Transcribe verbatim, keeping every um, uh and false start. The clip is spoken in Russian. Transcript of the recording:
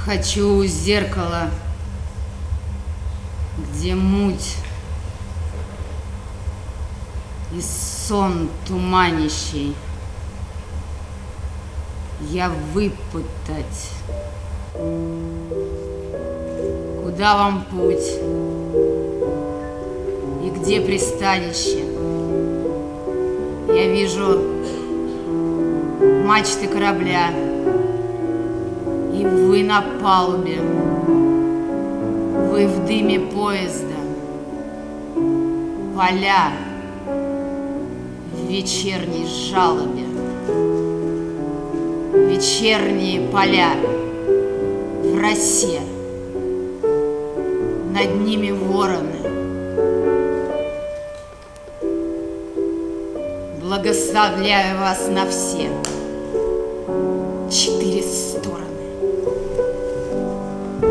Хочу зеркало, где муть и сон туманящий. Я выпытать. Куда вам путь? И где пристанище? Я вижу мачты корабля, и вы на палубе, вы в дыме поезда, поля в вечерней жалобе, вечерние поля в росе, над ними вороны. Благословляю вас на все четыре стороны.